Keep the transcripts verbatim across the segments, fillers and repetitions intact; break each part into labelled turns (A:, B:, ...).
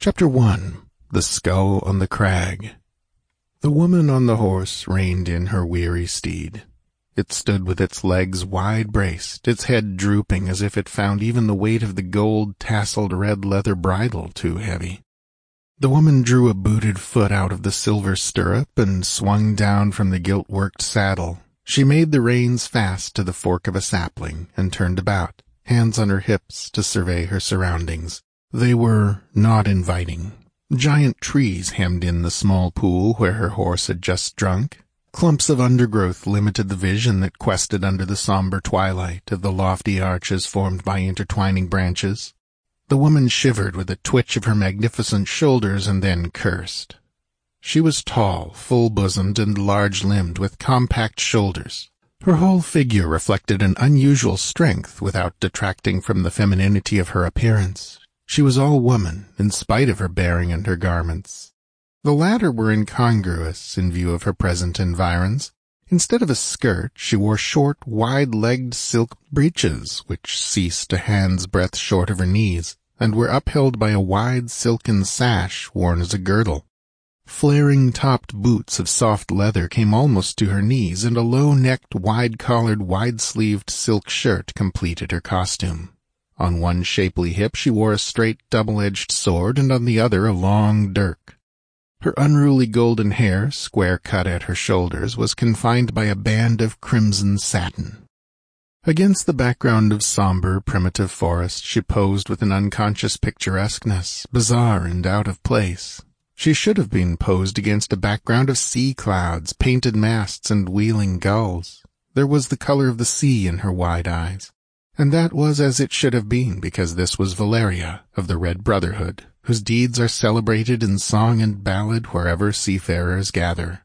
A: Chapter one. The Skull on the Crag. The woman on the horse reined in her weary steed. It stood with its legs wide braced, its head drooping as if it found even the weight of the gold-tasseled red leather bridle too heavy. The woman drew a booted foot out of the silver stirrup and swung down from the gilt-worked saddle. She made the reins fast to the fork of a sapling and turned about, hands on her hips, to survey her surroundings. They were not inviting. Giant trees hemmed in the small pool where her horse had just drunk. Clumps of undergrowth limited the vision that quested under the somber twilight of the lofty arches formed by intertwining branches. The woman shivered with a twitch of her magnificent shoulders and then cursed. She was tall, full-bosomed, and large-limbed, with compact shoulders. Her whole figure reflected an unusual strength without detracting from the femininity of her appearance. She was all woman, in spite of her bearing and her garments. The latter were incongruous in view of her present environs. Instead of a skirt, she wore short, wide-legged silk breeches, which ceased a hand's breadth short of her knees, and were upheld by a wide silken sash worn as a girdle. Flaring-topped boots of soft leather came almost to her knees, and a low-necked, wide-collared, wide-sleeved silk shirt completed her costume. On one shapely hip she wore a straight double-edged sword, and on the other a long dirk. Her unruly golden hair, square-cut at her shoulders, was confined by a band of crimson satin. Against the background of somber, primitive forest she posed with an unconscious picturesqueness, bizarre and out of place. She should have been posed against a background of sea clouds, painted masts, and wheeling gulls. There was the color of the sea in her wide eyes. And that was as it should have been, because this was Valeria of the Red Brotherhood, whose deeds are celebrated in song and ballad wherever seafarers gather.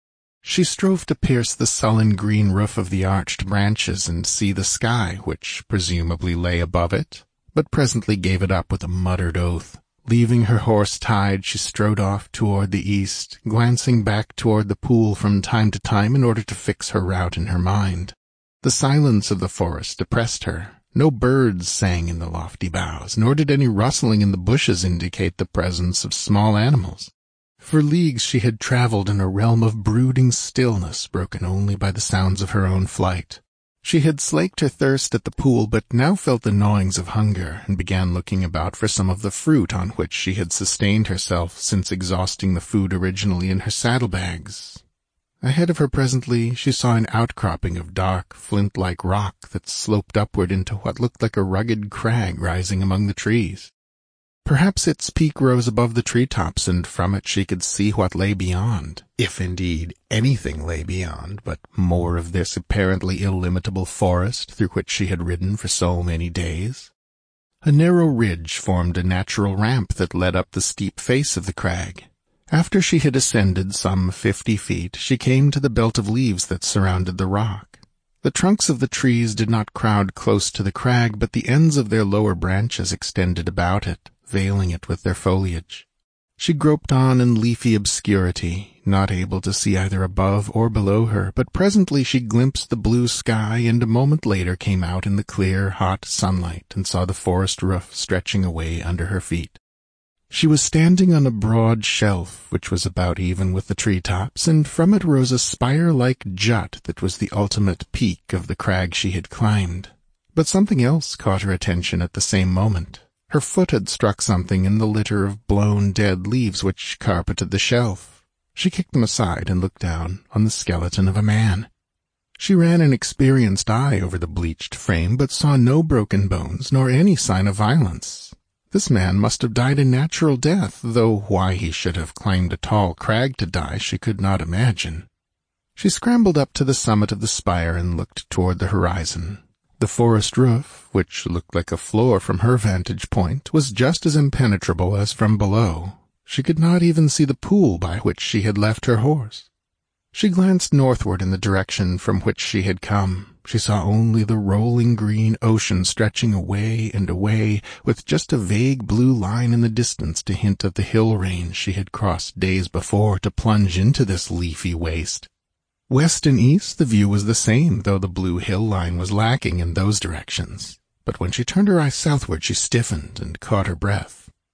A: She strove to pierce the sullen green roof of the arched branches and see the sky, which presumably lay above it, but presently gave it up with a muttered oath. Leaving her horse tied, she strode off toward the east, glancing back toward the pool from time to time in order to fix her route in her mind. The silence of the forest depressed her. No birds sang in the lofty boughs, nor did any rustling in the bushes indicate the presence of small animals. For leagues she had traveled in a realm of brooding stillness, broken only by the sounds of her own flight. She had slaked her thirst at the pool, but now felt the gnawings of hunger, and began looking about for some of the fruit on which she had sustained herself since exhausting the food originally in her saddlebags. Ahead of her presently she saw an outcropping of dark, flint-like rock that sloped upward into what looked like a rugged crag rising among the trees. Perhaps its peak rose above the treetops, and from it she could see what lay beyond, if indeed anything lay beyond, but more of this apparently illimitable forest through which she had ridden for so many days. A narrow ridge formed a natural ramp that led up the steep face of the crag. After she had ascended some fifty feet, she came to the belt of leaves that surrounded the rock. The trunks of the trees did not crowd close to the crag, but the ends of their lower branches extended about it, veiling it with their foliage. She groped on in leafy obscurity, not able to see either above or below her, but presently she glimpsed the blue sky, and a moment later came out in the clear, hot sunlight and saw the forest roof stretching away under her feet. She was standing on a broad shelf which was about even with the treetops, and from it rose a spire-like jut that was the ultimate peak of the crag she had climbed. But something else caught her attention at the same moment. Her foot had struck something in the litter of blown dead leaves which carpeted the shelf. She kicked them aside and looked down on the skeleton of a man. She ran an experienced eye over the bleached frame, but saw no broken bones nor any sign of violence. This man must have died a natural death, though why he should have climbed a tall crag to die she could not imagine. She scrambled up to the summit of the spire and looked toward the horizon. The forest roof, which looked like a floor from her vantage point, was just as impenetrable as from below. She could not even see the pool by which she had left her horse. She glanced northward in the direction from which she had come. She saw only the rolling green ocean stretching away and away, with just a vague blue line in the distance to hint of the hill range she had crossed days before to plunge into this leafy waste. West and east the view was the same, though the blue hill line was lacking in those directions. But when she turned her eyes southward she stiffened and caught her breath.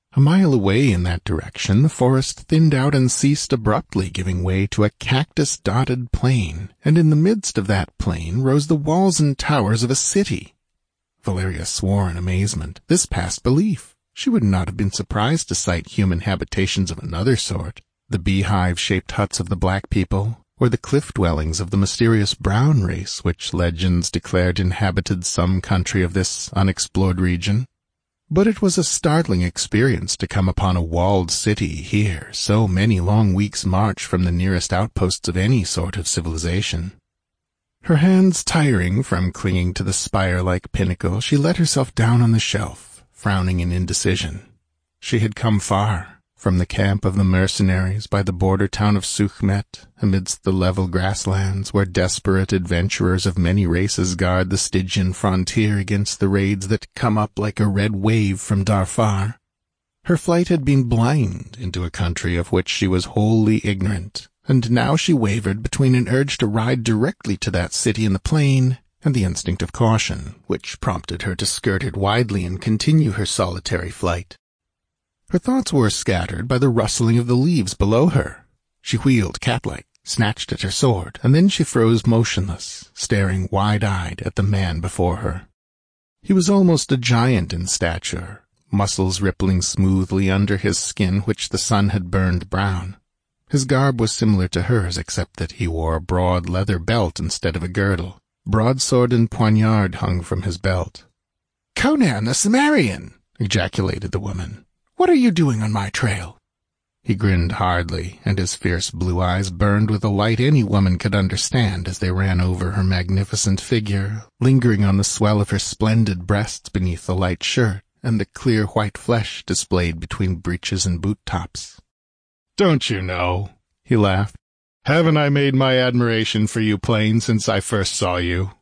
A: A mile away in that direction, the forest thinned out and ceased abruptly, giving way to a cactus-dotted plain, and in the midst of that plain rose the walls and towers of a city. Valeria swore in amazement. This passed belief. She would not have been surprised to sight human habitations of another sort, the beehive-shaped huts of the black people, or the cliff dwellings of the mysterious brown race which legends declared inhabited some country of this unexplored region. But it was a startling experience to come upon a walled city here, so many long weeks' march from the nearest outposts of any sort of civilization. Her hands tiring from clinging to the spire-like pinnacle, she let herself down on the shelf, frowning in indecision. She had come far, from the camp of the mercenaries by the border town of Sukhmet, amidst the level grasslands where desperate adventurers of many races guard the Stygian frontier against the raids that come up like a red wave from Darfar. Her flight had been blind into a country of which she was wholly ignorant, and now she wavered between an urge to ride directly to that city in the plain and the instinct of caution, which prompted her to skirt it widely and continue her solitary flight. Her thoughts were scattered by the rustling of the leaves below her. She wheeled cat-like, snatched at her sword, and then she froze motionless, staring wide-eyed at the man before her. He was almost a giant in stature, muscles rippling smoothly under his skin which the sun had burned brown. His garb was similar to hers, except that he wore a broad leather belt instead of a girdle. Broadsword and poignard hung from his belt. "Conan the Cimmerian!" ejaculated the woman. "What are you doing on my trail?" He grinned hardly, and his fierce blue eyes burned with a light any woman could understand as they ran over her magnificent figure, lingering on the swell of her splendid breasts beneath the light shirt and the clear white flesh displayed between breeches and boot-tops.
B: "Don't you know?" he laughed. "Haven't I made my admiration for you plain since I first saw you?"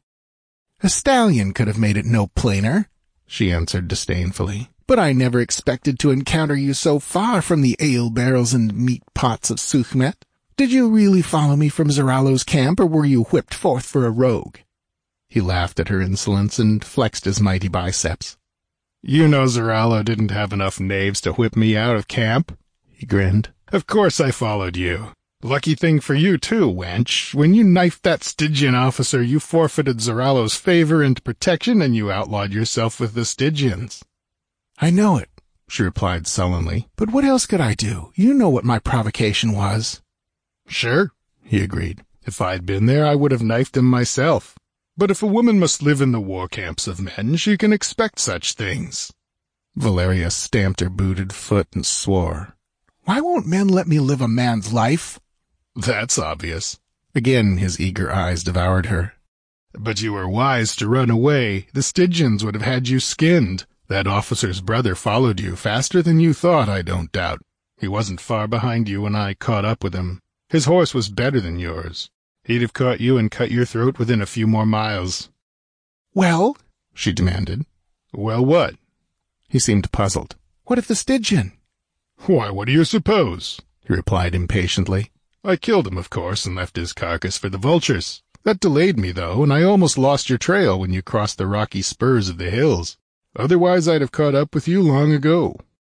A: "A stallion could have made it no plainer," she answered disdainfully. "But I never expected to encounter you so far from the ale barrels and meat pots of Sukhmet. Did you really follow me from Zarallo's camp, or were you whipped forth for a rogue?" He laughed at her insolence and flexed his mighty biceps.
B: "You know Zarallo didn't have enough knaves to whip me out of camp," he grinned. "Of course I followed you. Lucky thing for you, too, wench. When you knifed that Stygian officer, you forfeited Zarallo's favor and protection, and you outlawed yourself with the Stygians."
A: "I know it," she replied sullenly. "But what else could I do? You know what my provocation was."
B: "Sure," he agreed. "If I'd been there, I would have knifed him myself. But if a woman must live in the war camps of men, she can expect such things."
A: Valeria stamped her booted foot and swore. "Why won't men let me live a man's life?"
B: "That's obvious."
A: Again his eager eyes devoured her.
B: "But you were wise to run away. The Stygians would have had you skinned. That officer's brother followed you faster than you thought, I don't doubt. He wasn't far behind you when I caught up with him. His horse was better than yours. He'd have caught you and cut your throat within a few more miles."
A: "Well?" she demanded.
B: "Well, what?"
A: He seemed puzzled. "What if the Stygian?"
B: "Why, what do you suppose?" he replied impatiently. "I killed him, of course, and left his carcass for the vultures. That delayed me, though, and I almost lost your trail when you crossed the rocky spurs of the hills. Otherwise, I'd have caught up with you long ago."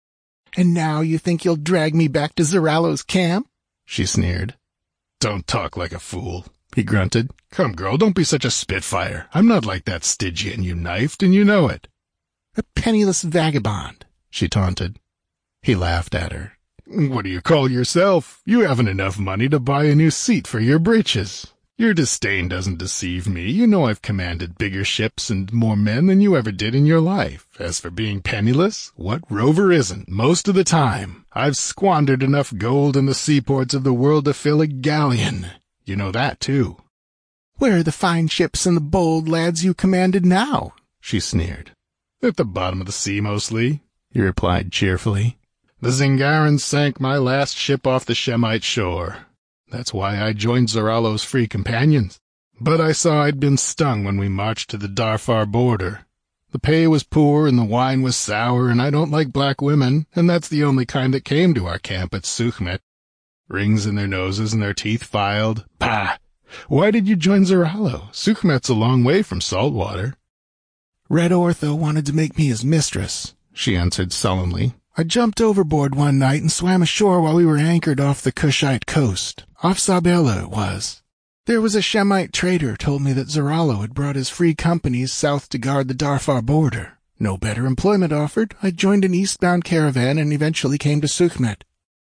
A: "And now you think you'll drag me back to Zarallo's camp?" she sneered.
B: "Don't talk like a fool," he grunted. "Come, girl, don't be such a spitfire. I'm not like that Stygian you knifed, and you know it."
A: "A penniless vagabond," she taunted. He laughed at her.
B: "What do you call yourself? You haven't enough money to buy a new seat for your breeches. Your disdain doesn't deceive me. You know I've commanded bigger ships and more men than you ever did in your life. As for being penniless, what rover isn't, most of the time? I've squandered enough gold in the seaports of the world to fill a galleon. You know that, too."
A: "Where are the fine ships and the bold lads you commanded now?" she sneered.
B: "At the bottom of the sea, mostly," he replied cheerfully. "The Zingarans sank my last ship off the Shemite shore. That's why I joined Zarallo's Free Companions. But I saw I'd been stung when we marched to the Darfar border. The pay was poor and the wine was sour, and I don't like black women, and that's the only kind that came to our camp at Sukhmet. Rings in their noses and their teeth filed. Bah! Why did you join Zarallo? Sukhmet's a long way from saltwater."
A: "Red Ortho wanted to make me his mistress," she answered sullenly. I jumped overboard one night and swam ashore while we were anchored off the Kushite coast. Off Zabela it was. There was a Shemite trader told me that Zarallo had brought his free companies south to guard the Darfar border. No better employment offered. I joined an eastbound caravan and eventually came to Sukhmet.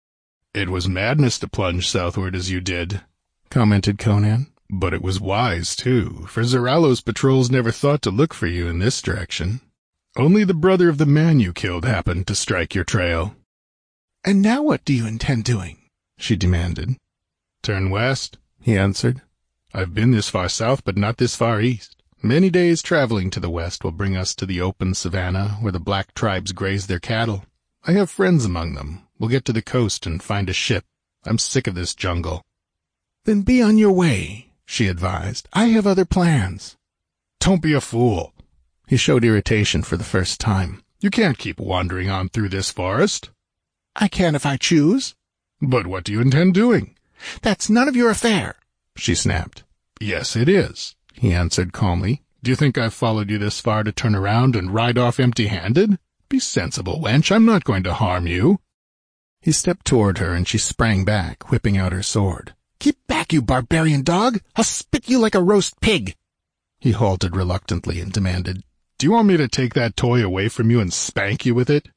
B: It was madness to plunge southward as you did,
A: commented Conan.
B: But it was wise, too, for Zarallo's patrols never thought to look for you in this direction. Only the brother of the man you killed happened to strike your trail.
A: And now what do you intend doing? She demanded.
B: Turn west,
A: he answered.
B: I've been this far south, but not this far east. Many days traveling to the west will bring us to the open savanna where the black tribes graze their cattle. I have friends among them. We'll get to the coast and find a ship. I'm sick of this jungle.
A: Then be on your way, she advised. I have other plans.
B: Don't be a fool.
A: He showed irritation for the first time.
B: You can't keep wandering on through this forest.
A: I can if I choose.
B: But what do you intend doing?
A: That's none of your affair, she snapped.
B: Yes, it is, he answered calmly. Do you think I've followed you this far to turn around and ride off empty-handed? Be sensible, wench. I'm not going to harm you.
A: He stepped toward her, and she sprang back, whipping out her sword. Keep back, you barbarian dog! I'll spit you like a roast pig! He halted reluctantly and demanded,
B: Do you want me to take that toy away from you and spank you with it?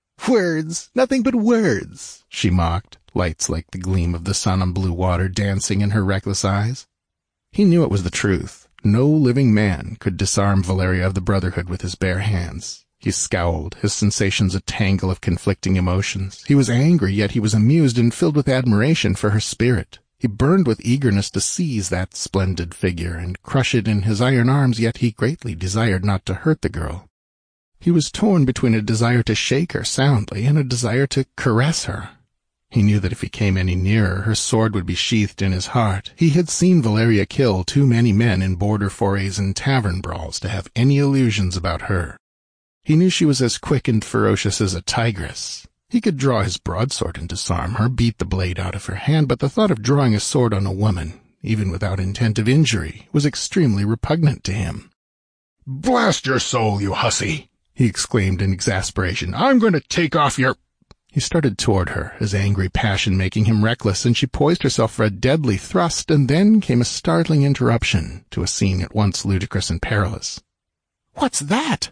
A: Words, nothing but words, she mocked, lights like the gleam of the sun on blue water dancing in her reckless eyes. He knew it was the truth. No living man could disarm Valeria of the Brotherhood with his bare hands. He scowled, his sensations a tangle of conflicting emotions. He was angry, yet he was amused and filled with admiration for her spirit. He burned with eagerness to seize that splendid figure and crush it in his iron arms, yet he greatly desired not to hurt the girl. He was torn between a desire to shake her soundly and a desire to caress her. He knew that if he came any nearer, her sword would be sheathed in his heart. He had seen Valeria kill too many men in border forays and tavern brawls to have any illusions about her. He knew she was as quick and ferocious as a tigress. He could draw his broadsword and disarm her, beat the blade out of her hand, but the thought of drawing a sword on a woman, even without intent of injury, was extremely repugnant to him.
B: "Blast your soul, you hussy!" he exclaimed in exasperation. "I'm going to take off your—"
A: He started toward her, his angry passion making him reckless, and she poised herself for a deadly thrust, and then came a startling interruption to a scene at once ludicrous and perilous. "What's that?"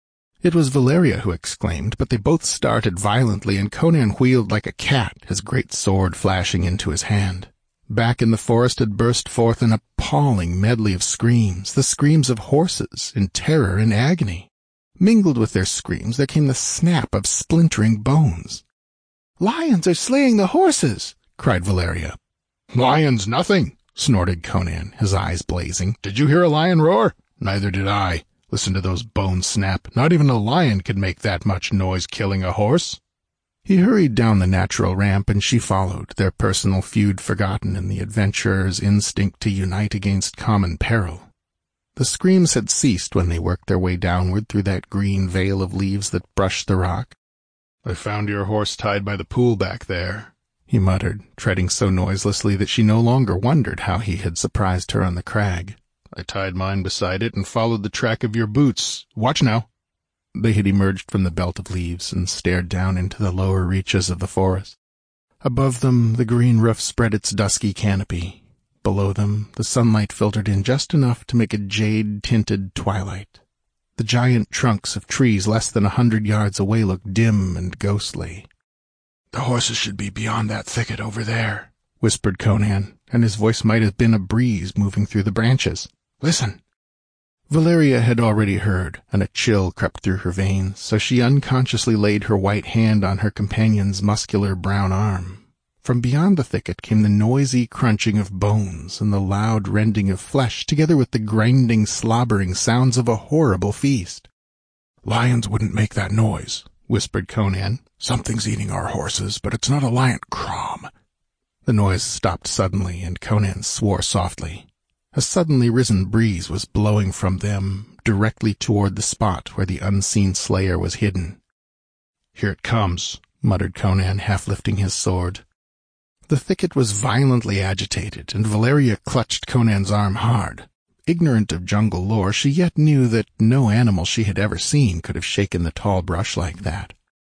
A: It was Valeria who exclaimed, but they both started violently, and Conan wheeled like a cat, his great sword flashing into his hand. Back in the forest had burst forth an appalling medley of screams, the screams of horses in terror and agony. Mingled with their screams there came the snap of splintering bones. "Lions are slaying the horses!" cried Valeria.
B: "Lions nothing!" snorted Conan, his eyes blazing. "Did you hear a lion roar? Neither did I. Listen to those bones snap. Not even a lion could make that much noise killing a horse."
A: He hurried down the natural ramp, and she followed, their personal feud forgotten in the adventurer's instinct to unite against common peril. The screams had ceased when they worked their way downward through that green veil of leaves that brushed the rock.
B: "I found your horse tied by the pool back there,"
A: he muttered, treading so noiselessly that she no longer wondered how he had surprised her on the crag.
B: "I tied mine beside it and followed the track of your boots. Watch now."
A: They had emerged from the belt of leaves and stared down into the lower reaches of the forest. Above them, the green roof spread its dusky canopy. Below them, the sunlight filtered in just enough to make a jade-tinted twilight. The giant trunks of trees less than a hundred yards away looked dim and ghostly.
B: "The horses should be beyond that thicket over there,"
A: whispered Conan, and his voice might have been a breeze moving through the branches. "Listen." Valeria had already heard, and a chill crept through her veins, so she unconsciously laid her white hand on her companion's muscular brown arm. From beyond the thicket came the noisy crunching of bones and the loud rending of flesh, together with the grinding, slobbering sounds of a horrible feast.
B: "Lions wouldn't make that noise," whispered Conan. "Something's eating our horses, but it's not a lion. Crom."
A: The noise stopped suddenly, and Conan swore softly. A suddenly risen breeze was blowing from them directly toward the spot where the unseen slayer was hidden.
B: "Here it comes,"
A: muttered Conan, half lifting his sword. The thicket was violently agitated, and Valeria clutched Conan's arm hard. Ignorant of jungle lore, she yet knew that no animal she had ever seen could have shaken the tall brush like that.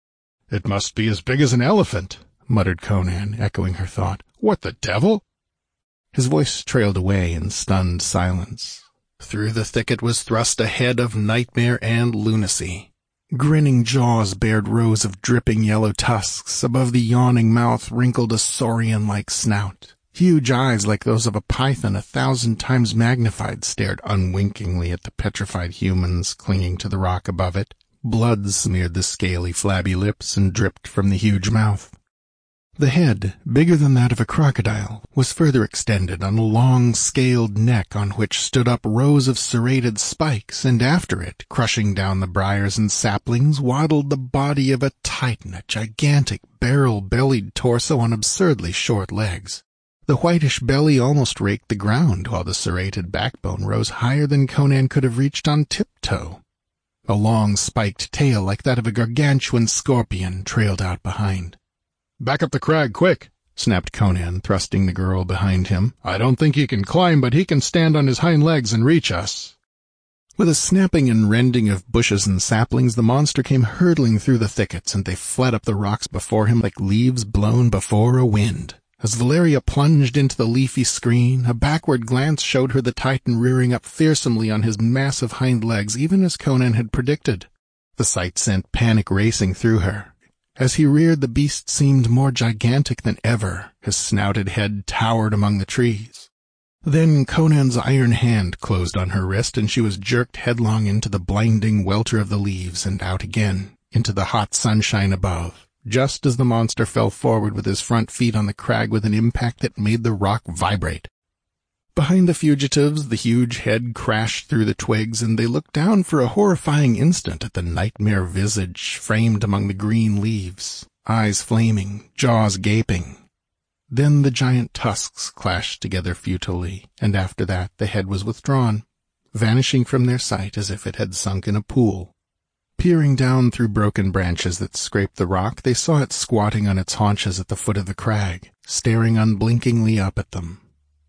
B: "It must be as big as an elephant," muttered Conan, echoing her thought. "What the devil?"
A: His voice trailed away in stunned silence. Through the thicket was thrust a head of nightmare and lunacy. Grinning jaws bared rows of dripping yellow tusks. Above the yawning mouth wrinkled a saurian-like snout. Huge eyes like those of a python a thousand times magnified stared unwinkingly at the petrified humans clinging to the rock above it. Blood smeared the scaly, flabby lips and dripped from the huge mouth. The head, bigger than that of a crocodile, was further extended on a long, scaled neck on which stood up rows of serrated spikes, and after it, crushing down the briars and saplings, waddled the body of a titan, a gigantic, barrel-bellied torso on absurdly short legs. The whitish belly almost raked the ground, while the serrated backbone rose higher than Conan could have reached on tiptoe. A long, spiked tail like that of a gargantuan scorpion trailed out behind.
B: "Back up the crag, quick!" snapped Conan, thrusting the girl behind him. "I don't think he can climb, but he can stand on his hind legs and reach us."
A: With a snapping and rending of bushes and saplings, the monster came hurtling through the thickets, and they fled up the rocks before him like leaves blown before a wind. As Valeria plunged into the leafy screen, a backward glance showed her the titan rearing up fearsomely on his massive hind legs, even as Conan had predicted. The sight sent panic racing through her. As he reared, the beast seemed more gigantic than ever. His snouted head towered among the trees. Then Conan's iron hand closed on her wrist, and she was jerked headlong into the blinding welter of the leaves and out again, into the hot sunshine above, just as the monster fell forward with his front feet on the crag with an impact that made the rock vibrate. Behind the fugitives, the huge head crashed through the twigs, and they looked down for a horrifying instant at the nightmare visage framed among the green leaves, eyes flaming, jaws gaping. Then the giant tusks clashed together futilely, and after that the head was withdrawn, vanishing from their sight as if it had sunk in a pool. Peering down through broken branches that scraped the rock, they saw it squatting on its haunches at the foot of the crag, staring unblinkingly up at them.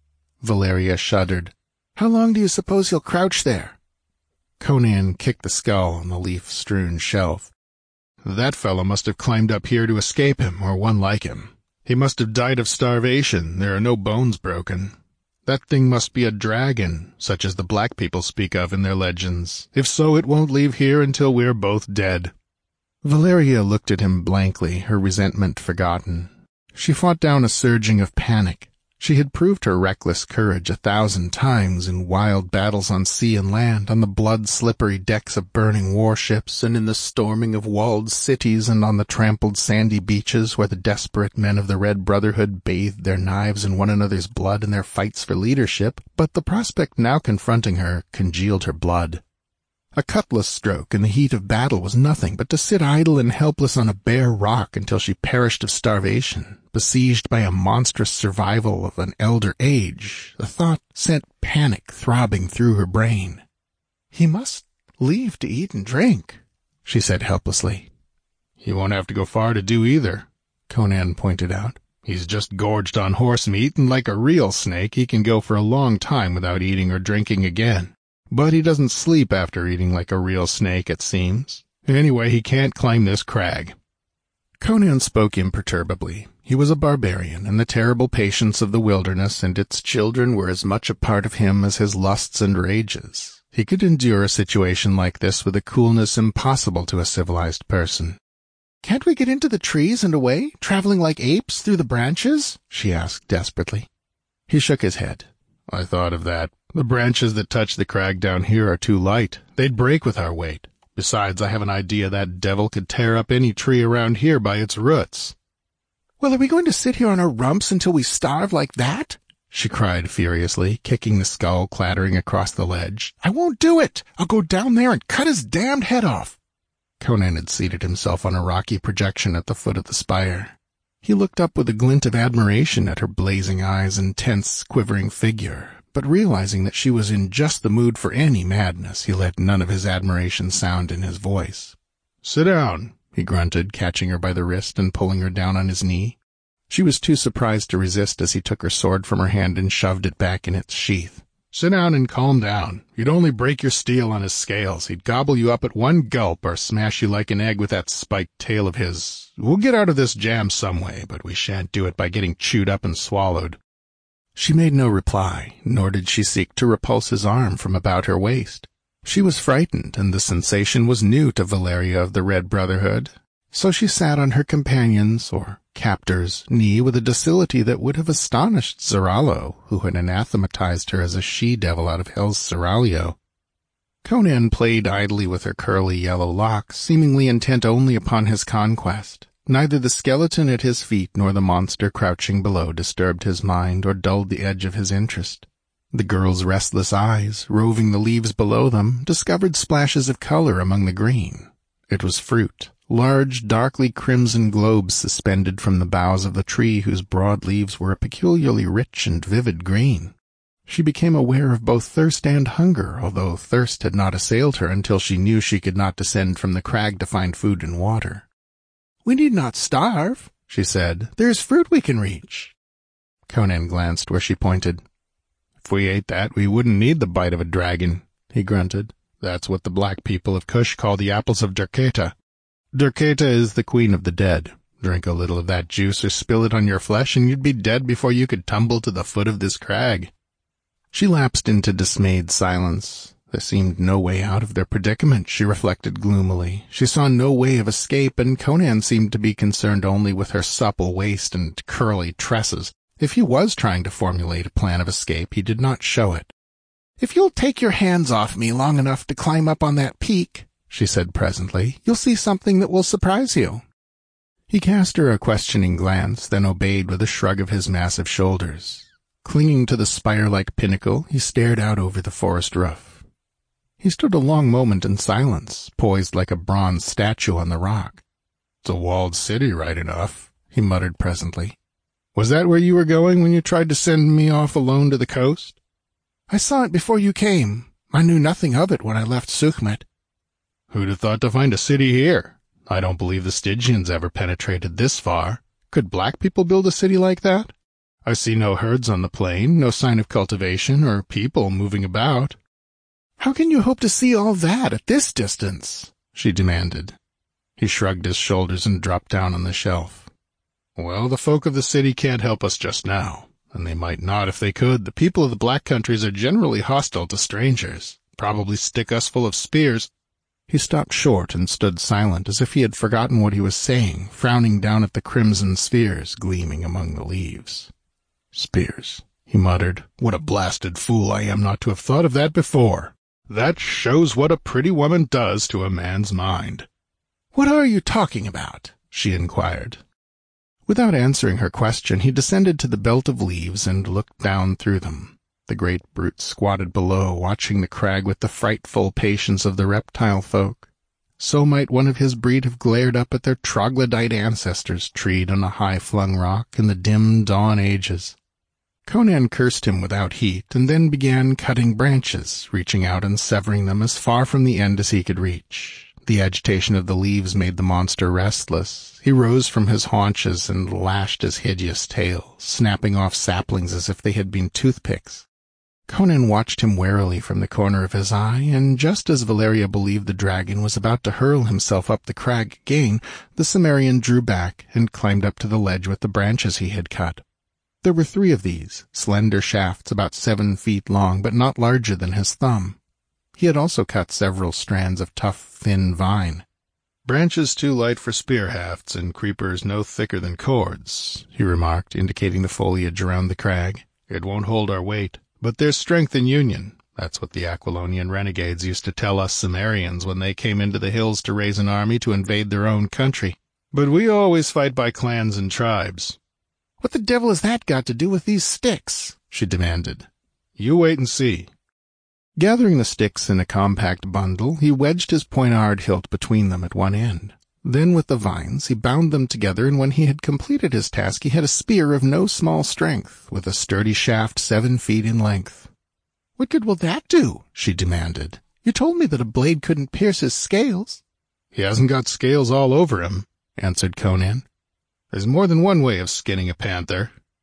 A: Valeria shuddered. "How long do you suppose he'll crouch there?" Conan kicked the skull on the leaf-strewn shelf.
B: "That fellow must have climbed up here to escape him, or one like him. He must have died of starvation. There are no bones broken. That thing must be a dragon, such as the black people speak of in their legends. If so, it won't leave here until we're both dead."
A: Valeria looked at him blankly, her resentment forgotten. She fought down a surging of panic. She had proved her reckless courage a thousand times in wild battles on sea and land, on the blood-slippery decks of burning warships, and in the storming of walled cities, and on the trampled sandy beaches where the desperate men of the Red Brotherhood bathed their knives in one another's blood in their fights for leadership, but the prospect now confronting her congealed her blood. A cutlass stroke in the heat of battle was nothing but to sit idle and helpless on a bare rock until she perished of starvation, besieged by a monstrous survival of an elder age. The thought sent panic throbbing through her brain. "He must leave to eat and drink," she said helplessly.
B: "He won't have to go far to do either," Conan pointed out. "He's just gorged on horse meat, and like a real snake, he can go for a long time without eating or drinking again. But he doesn't sleep after eating like a real snake, it seems. Anyway, he can't climb this crag."
A: Conan spoke imperturbably. He was a barbarian, and the terrible patience of the wilderness and its children were as much a part of him as his lusts and rages. He could endure a situation like this with a coolness impossible to a civilized person. "Can't we get into the trees and away, traveling like apes through the branches?" she asked desperately. He shook his head.
B: "I thought of that. The branches that touch the crag down here are too light. They'd break with our weight. Besides, I have an idea that devil could tear up any tree around here by its roots."
A: "Well, are we going to sit here on our rumps until we starve like that?" she cried furiously, kicking the skull clattering across the ledge. "I won't do it! I'll go down there and cut his damned head off!" Conan had seated himself on a rocky projection at the foot of the spire. He looked up with a glint of admiration at her blazing eyes and tense, quivering figure, but realizing that she was in just the mood for any madness, he let none of his admiration sound in his voice.
B: "Sit down,"
A: he grunted, catching her by the wrist and pulling her down on his knee. She was too surprised to resist as he took her sword from her hand and shoved it back in its sheath.
B: Sit down and calm down. You'd only break your steel on his scales. He'd gobble you up at one gulp or smash you like an egg with that spiked tail of his. We'll get out of this jam some way, but we shan't do it by getting chewed up and swallowed."
A: She made no reply, nor did she seek to repulse his arm from about her waist. She was frightened, and the sensation was new to Valeria of the Red Brotherhood. So she sat on her companion's, or captor's, knee with a docility that would have astonished Zarallo, who had anathematized her as a she-devil out of hell's seraglio. Conan played idly with her curly yellow locks, seemingly intent only upon his conquest. Neither the skeleton at his feet nor the monster crouching below disturbed his mind or dulled the edge of his interest. The girl's restless eyes, roving the leaves below them, discovered splashes of color among the green. It was fruit. Large, darkly crimson globes suspended from the boughs of the tree whose broad leaves were a peculiarly rich and vivid green. She became aware of both thirst and hunger, although thirst had not assailed her until she knew she could not descend from the crag to find food and water. "We need not starve," she said. "There is fruit we can reach." Conan glanced where she pointed.
B: "If we ate that, we wouldn't need the bite of a dragon," he grunted. "That's what the black people of Kush call the apples of Derketa. Derketa is the queen of the dead. Drink a little of that juice or spill it on your flesh, and you'd be dead before you could tumble to the foot of this crag."
A: She lapsed into dismayed silence. There seemed no way out of their predicament, she reflected gloomily. She saw no way of escape, and Conan seemed to be concerned only with her supple waist and curly tresses. If he was trying to formulate a plan of escape, he did not show it. "If you'll take your hands off me long enough to climb up on that peak," she said presently, "you'll see something that will surprise you." He cast her a questioning glance, then obeyed with a shrug of his massive shoulders. Clinging to the spire-like pinnacle, he stared out over the forest roof. He stood a long moment in silence, poised like a bronze statue on the rock.
B: "It's a walled city, right enough," he muttered presently. "Was that where you were going when you tried to send me off alone to the coast?"
A: "I saw it before you came. I knew nothing of it when I left Sukhmet."
B: "Who'd have thought to find a city here? I don't believe the Stygians ever penetrated this far. Could black people build a city like that? I see no herds on the plain, no sign of cultivation or people moving about."
A: "How can you hope to see all that at this distance?" she demanded.
B: He shrugged his shoulders and dropped down on the shelf. "Well, the folk of the city can't help us just now, and they might not if they could. The people of the black countries are generally hostile to strangers, probably stick us full of spears."
A: He stopped short and stood silent, as if he had forgotten what he was saying, frowning down at the crimson spheres gleaming among the leaves.
B: "Spears," he muttered. "What a blasted fool I am not to have thought of that before. That shows what a pretty woman does to a man's mind."
A: "What are you talking about?" she inquired. Without answering her question, he descended to the belt of leaves and looked down through them. The great brute squatted below, watching the crag with the frightful patience of the reptile folk. So might one of his breed have glared up at their troglodyte ancestors treed on a high-flung rock in the dim dawn ages. Conan cursed him without heat, and then began cutting branches, reaching out and severing them as far from the end as he could reach. The agitation of the leaves made the monster restless. He rose from his haunches and lashed his hideous tail, snapping off saplings as if they had been toothpicks. Conan watched him warily from the corner of his eye, and just as Valeria believed the dragon was about to hurl himself up the crag again, the Cimmerian drew back and climbed up to the ledge with the branches he had cut. There were three of these, slender shafts about seven feet long, but not larger than his thumb. He had also cut several strands of tough, thin vine.
B: "Branches too light for spear hafts, and creepers no thicker than cords," he remarked, indicating the foliage around the crag. "It won't hold our weight. But there's strength in union. That's what the Aquilonian renegades used to tell us Cimmerians when they came into the hills to raise an army to invade their own country. But we always fight by clans and tribes."
A: "What the devil has that got to do with these sticks?" she demanded.
B: "You wait and see."
A: Gathering the sticks in a compact bundle, he wedged his poignard hilt between them at one end. Then with the vines he bound them together, and when he had completed his task he had a spear of no small strength, with a sturdy shaft seven feet in length. "What good will that do?" she demanded. "You told me that a blade couldn't pierce his scales."
B: "He hasn't got scales all over him," answered Conan. "There's more than one way of skinning a panther."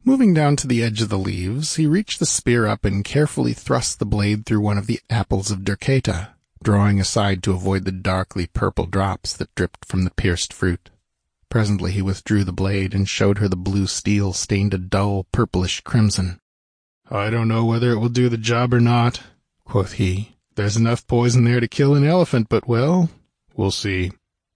A: Moving down to the edge of the leaves, he reached the spear up and carefully thrust the blade through one of the apples of Derketa, drawing aside to avoid the darkly purple drops that dripped from the pierced fruit. Presently he withdrew the blade and showed her the blue steel stained a dull purplish crimson.
B: "I don't know whether it will do the job or not," quoth he. "There's enough poison there to kill an elephant, but, well, we'll see."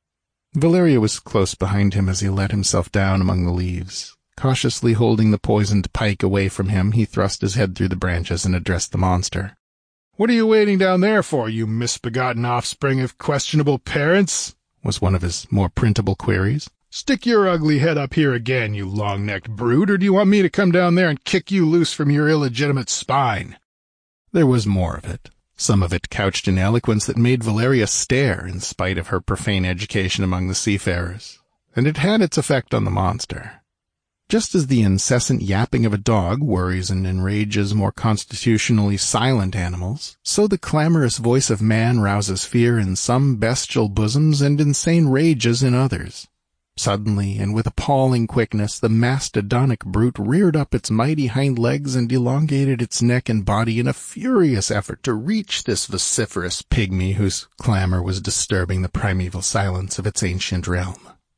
A: Valeria was close behind him as he let himself down among the leaves. Cautiously holding the poisoned pike away from him, he thrust his head through the branches and addressed the monster.
B: "What are you waiting down there for, you misbegotten offspring of questionable parents?"
A: was one of his more printable queries.
B: "Stick your ugly head up here again, you long-necked brute, or do you want me to come down there and kick you loose from your illegitimate spine?"
A: There was more of it, some of it couched in eloquence that made Valeria stare in spite of her profane education among the seafarers, and it had its effect on the monster. Just as the incessant yapping of a dog worries and enrages more constitutionally silent animals, so the clamorous voice of man rouses fear in some bestial bosoms and insane rages in others. Suddenly, and with appalling quickness, the mastodonic brute reared up its mighty hind legs and elongated its neck and body in a furious effort to reach this vociferous pygmy whose clamor was disturbing the primeval silence of its ancient realm.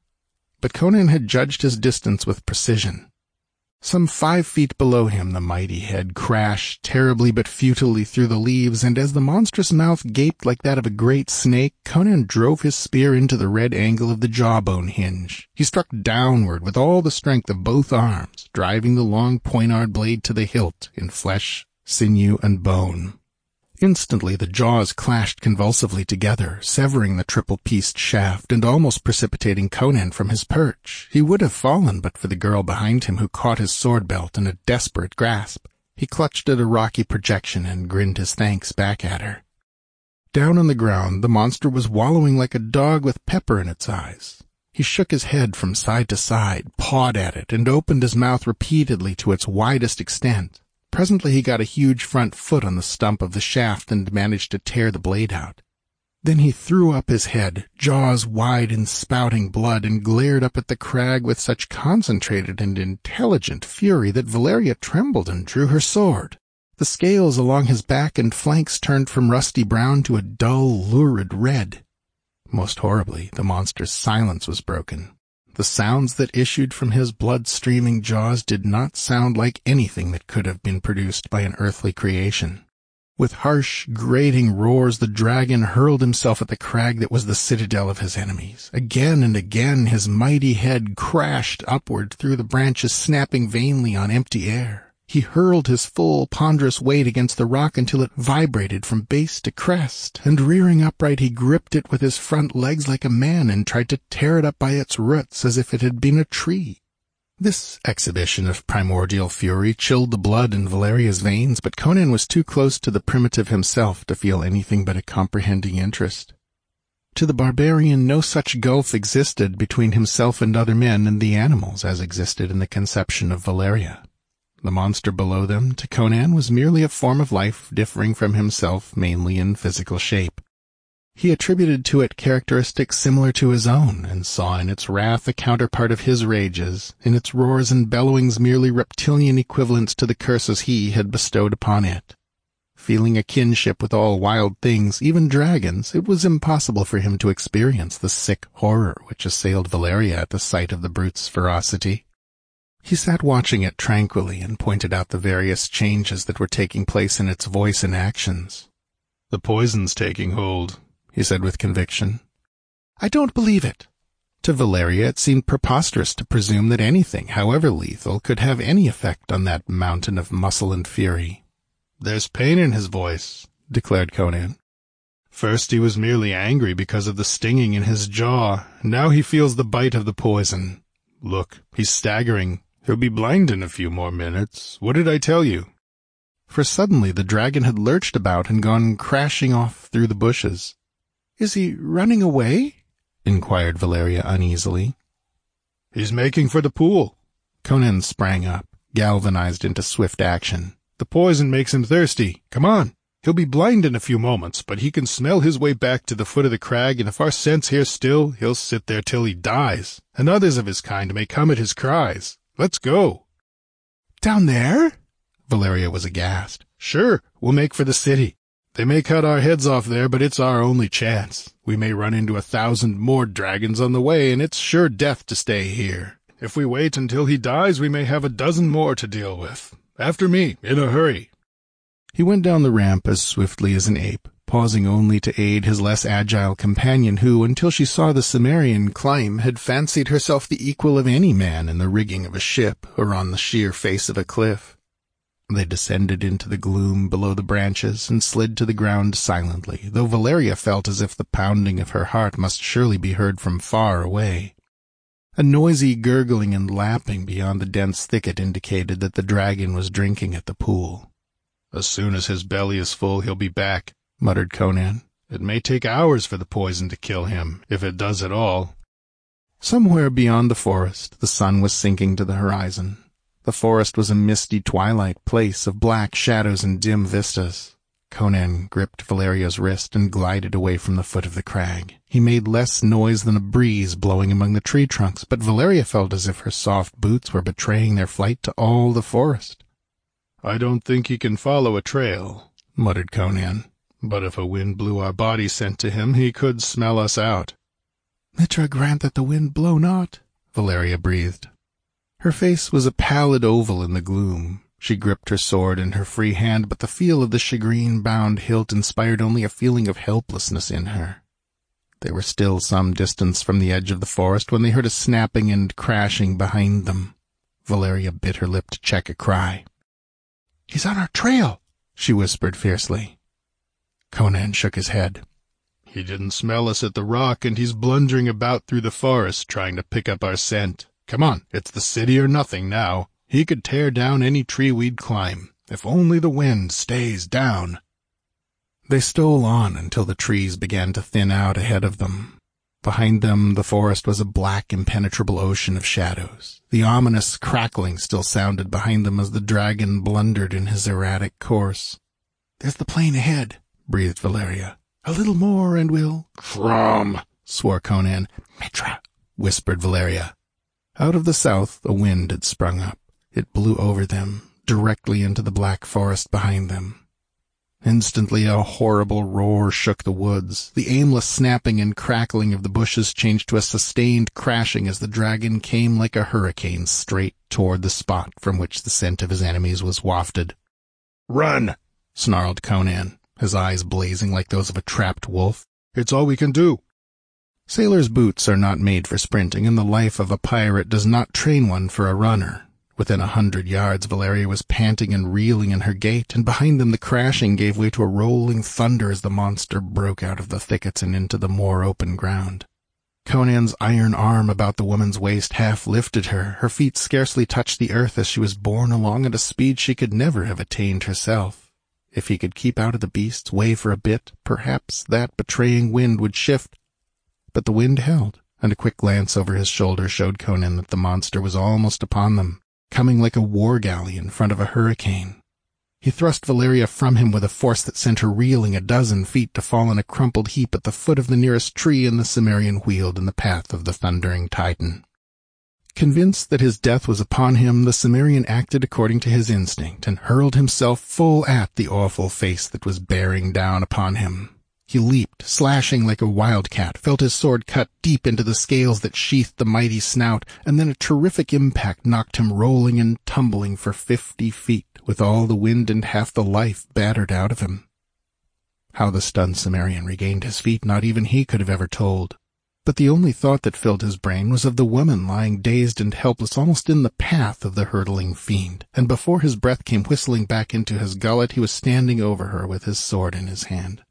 A: But Conan had judged his distance with precision. Some five feet below him the mighty head crashed terribly but futilely through the leaves, and as the monstrous mouth gaped like that of a great snake, Conan drove his spear into the red angle of the jawbone hinge. He struck downward with all the strength of both arms, driving the long poignard blade to the hilt in flesh, sinew, and bone. Instantly the jaws clashed convulsively together, severing the triple-pieced shaft and almost precipitating Conan from his perch. He would have fallen but for the girl behind him who caught his sword-belt in a desperate grasp. He clutched at a rocky projection and grinned his thanks back at her. Down on the ground, the monster was wallowing like a dog with pepper in its eyes. He shook his head from side to side, pawed at it, and opened his mouth repeatedly to its widest extent. Presently he got a huge front foot on the stump of the shaft and managed to tear the blade out. Then he threw up his head, jaws wide and spouting blood, and glared up at the crag with such concentrated and intelligent fury that Valeria trembled and drew her sword. The scales along his back and flanks turned from rusty brown to a dull, lurid red. Most horribly, the monster's silence was broken. The sounds that issued from his blood-streaming jaws did not sound like anything that could have been produced by an earthly creation. With harsh, grating roars, the dragon hurled himself at the crag that was the citadel of his enemies. Again and again his mighty head crashed upward through the branches, snapping vainly on empty air. He hurled his full, ponderous weight against the rock until it vibrated from base to crest, and rearing upright he gripped it with his front legs like a man and tried to tear it up by its roots as if it had been a tree. This exhibition of primordial fury chilled the blood in Valeria's veins, but Conan was too close to the primitive himself to feel anything but a comprehending interest. To the barbarian no such gulf existed between himself and other men and the animals as existed in the conception of Valeria. The monster below them, to Conan, was merely a form of life differing from himself mainly in physical shape. He attributed to it characteristics similar to his own, and saw in its wrath a counterpart of his rages, in its roars and bellowings merely reptilian equivalents to the curses he had bestowed upon it. Feeling a kinship with all wild things, even dragons, it was impossible for him to experience the sick horror which assailed Valeria at the sight of the brute's ferocity. He sat watching it tranquilly and pointed out the various changes that were taking place in its voice and actions.
B: "The poison's taking hold," he said with conviction.
A: "I don't believe it." To Valeria it seemed preposterous to presume that anything, however lethal, could have any effect on that mountain of muscle and fury.
B: "There's pain in his voice," declared Conan. "First he was merely angry because of the stinging in his jaw. Now he feels the bite of the poison. Look, he's staggering. He'll be blind in a few more minutes. What did I tell you?"
A: For suddenly the dragon had lurched about and gone crashing off through the bushes. "Is he running away?" inquired Valeria uneasily.
B: "He's making for the pool."
A: Conan sprang up, galvanized into swift action.
B: "The poison makes him thirsty. Come on. He'll be blind in a few moments, but he can smell his way back to the foot of the crag, and if our scent's here still, he'll sit there till he dies, and others of his kind may come at his cries. Let's go."
A: Down there? Valeria was aghast.
B: Sure, we'll make for the city. They may cut our heads off there, but it's our only chance. We may run into a thousand more dragons on the way, and it's sure death to stay here. If we wait until he dies, we may have a dozen more to deal with. After me, in a hurry.
A: He went down the ramp as swiftly as an ape, pausing only to aid his less agile companion who, until she saw the Cimmerian climb, had fancied herself the equal of any man in the rigging of a ship or on the sheer face of a cliff. They descended into the gloom below the branches and slid to the ground silently, though Valeria felt as if the pounding of her heart must surely be heard from far away. A noisy gurgling and lapping beyond the dense thicket indicated that the dragon was drinking at the pool.
B: As soon as his belly is full, he'll be back,
A: muttered Conan.
B: It may take hours for the poison to kill him, if it does at all.
A: Somewhere beyond the forest, the sun was sinking to the horizon. The forest was a misty twilight place of black shadows and dim vistas. Conan gripped Valeria's wrist and glided away from the foot of the crag. He made less noise than a breeze blowing among the tree trunks, but Valeria felt as if her soft boots were betraying their flight to all the forest.
B: I don't think he can follow a trail,
A: muttered Conan.
B: But if a wind blew our body scent to him, he could smell us out.
A: Mitra grant that the wind blow not, Valeria breathed. Her face was a pallid oval in the gloom. She gripped her sword in her free hand, but the feel of the shagreen-bound hilt inspired only a feeling of helplessness in her. They were still some distance from the edge of the forest when they heard a snapping and crashing behind them. Valeria bit her lip to check a cry. "He's on our trail," she whispered fiercely. Conan shook his head.
B: "He didn't smell us at the rock, and he's blundering about through the forest trying to pick up our scent. Come on, it's the city or nothing now. He could tear down any tree we'd climb, if only the wind stays down."
A: They stole on until the trees began to thin out ahead of them. Behind them, the forest was a black, impenetrable ocean of shadows. The ominous crackling still sounded behind them as the dragon blundered in his erratic course. "There's the plain ahead," breathed Valeria. "A little more and we'll—"
B: "Crom!"
A: swore Conan. "Mitra," whispered Valeria. Out of the south, a wind had sprung up. It blew over them, directly into the black forest behind them. Instantly a horrible roar shook the woods. The aimless snapping and crackling of the bushes changed to a sustained crashing as the dragon came like a hurricane straight toward the spot from which the scent of his enemies was wafted.
B: "Run!"
A: snarled Conan, his eyes blazing like those of a trapped wolf.
B: "It's all we can do."
A: Sailors' boots are not made for sprinting, and the life of a pirate does not train one for a runner. Within a hundred yards, Valeria was panting and reeling in her gait, and behind them the crashing gave way to a rolling thunder as the monster broke out of the thickets and into the more open ground. Conan's iron arm about the woman's waist half lifted her. Her feet scarcely touched the earth as she was borne along at a speed she could never have attained herself. If he could keep out of the beast's way for a bit, perhaps that betraying wind would shift. But the wind held, and a quick glance over his shoulder showed Conan that the monster was almost upon them, coming like a war galley in front of a hurricane. He thrust Valeria from him with a force that sent her reeling a dozen feet to fall in a crumpled heap at the foot of the nearest tree, and the Cimmerian wheeled in the path of the thundering Titan. Convinced that his death was upon him, the Cimmerian acted according to his instinct and hurled himself full at the awful face that was bearing down upon him. He leaped, slashing like a wildcat, felt his sword cut deep into the scales that sheathed the mighty snout, and then a terrific impact knocked him rolling and tumbling for fifty feet, with all the wind and half the life battered out of him. How the stunned Cimmerian regained his feet, not even he could have ever told. But the only thought that filled his brain was of the woman lying dazed and helpless almost in the path of the hurtling fiend, and before his breath came whistling back into his gullet, he was standing over her with his sword in his hand.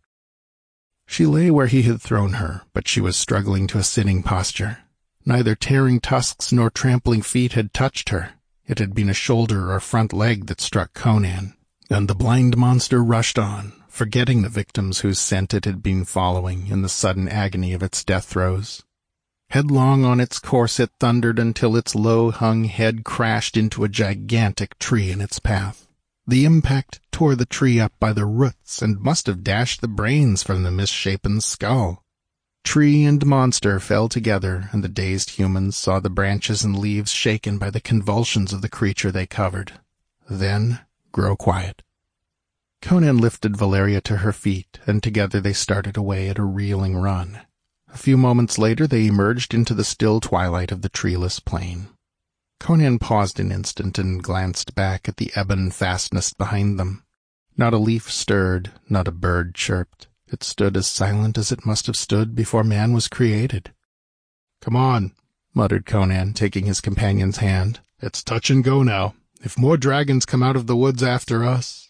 A: She lay where he had thrown her, but she was struggling to a sitting posture. Neither tearing tusks nor trampling feet had touched her. It had been a shoulder or front leg that struck Conan, and the blind monster rushed on, forgetting the victims whose scent it had been following in the sudden agony of its death throes. Headlong on its course it thundered until its low-hung head crashed into a gigantic tree in its path. The impact tore the tree up by the roots and must have dashed the brains from the misshapen skull. Tree and monster fell together, and the dazed humans saw the branches and leaves shaken by the convulsions of the creature they covered. then grow quiet. Conan lifted Valeria to her feet, and together they started away at a reeling run. A few moments later they emerged into the still twilight of the treeless plain. Conan paused an instant and glanced back at the ebon fastness behind them. Not a leaf stirred, not a bird chirped. It stood as silent as it must have stood before man was created.
B: "Come on,"
A: muttered Conan, taking his companion's hand.
B: "It's touch and go now. If more dragons come out of the woods after us—"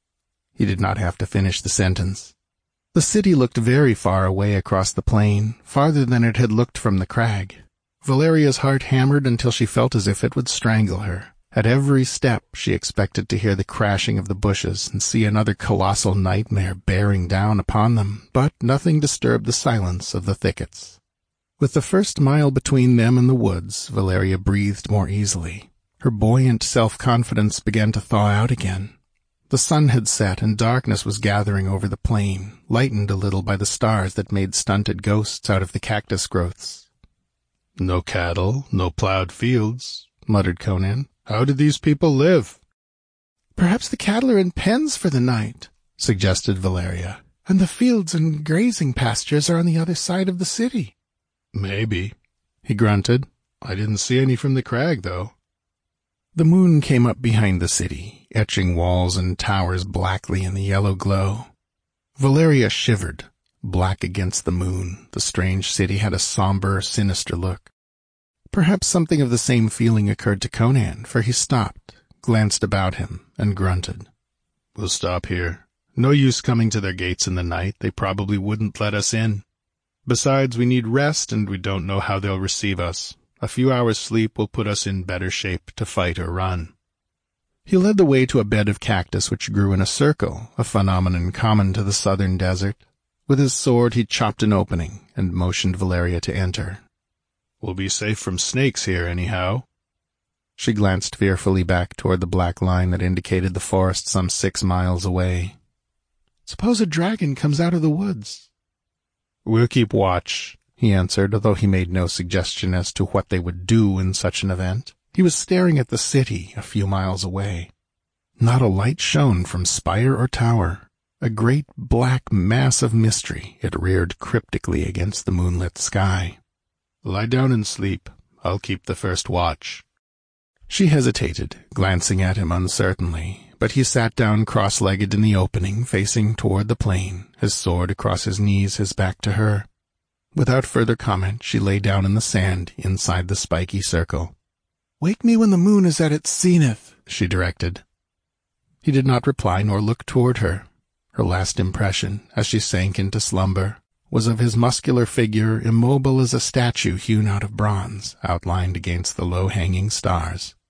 A: He did not have to finish the sentence. The city looked very far away across the plain, farther than it had looked from the crag. Valeria's heart hammered until she felt as if it would strangle her. At every step she expected to hear the crashing of the bushes and see another colossal nightmare bearing down upon them, but nothing disturbed the silence of the thickets. With the first mile between them and the woods, Valeria breathed more easily. Her buoyant self-confidence began to thaw out again. The sun had set and darkness was gathering over the plain, lightened a little by the stars that made stunted ghosts out of the cactus growths.
B: "No cattle, no plowed fields," muttered Conan. "How did these people live?"
A: "Perhaps the cattle are in pens for the night," suggested Valeria, "and the fields and grazing pastures are on the other side of the city."
B: "Maybe," he grunted. "I didn't see any from the crag, though."
A: The moon came up behind the city, etching walls and towers blackly in the yellow glow. Valeria shivered. Black against the moon, the strange city had a somber, sinister look. Perhaps something of the same feeling occurred to Conan, for he stopped, glanced about him, and grunted.
B: "We'll stop here. No use coming to their gates in the night. They probably wouldn't let us in. Besides, we need rest, and we don't know how they'll receive us. A few hours' sleep will put us in better shape to fight or run."
A: He led the way to a bed of cactus which grew in a circle, a phenomenon common to the southern desert. With his sword he chopped an opening and motioned Valeria to enter.
B: "We'll be safe from snakes here, anyhow."
A: She glanced fearfully back toward the black line that indicated the forest some six miles away. "Suppose a dragon comes out of the woods?"
B: "We'll keep watch,"
A: he answered, although he made no suggestion as to what they would do in such an event. He was staring at the city a few miles away. Not a light shone from spire or tower. A great black mass of mystery, it reared cryptically against the moonlit sky.
B: "Lie down and sleep. I'll keep the first watch."
A: She hesitated, glancing at him uncertainly, but he sat down cross-legged in the opening, facing toward the plain, his sword across his knees, his back to her. Without further comment, she lay down in the sand inside the spiky circle. "Wake me when the moon is at its zenith," she directed. He did not reply nor look toward her. Her last impression, as she sank into slumber, was of his muscular figure immobile as a statue hewn out of bronze, outlined against the low-hanging stars.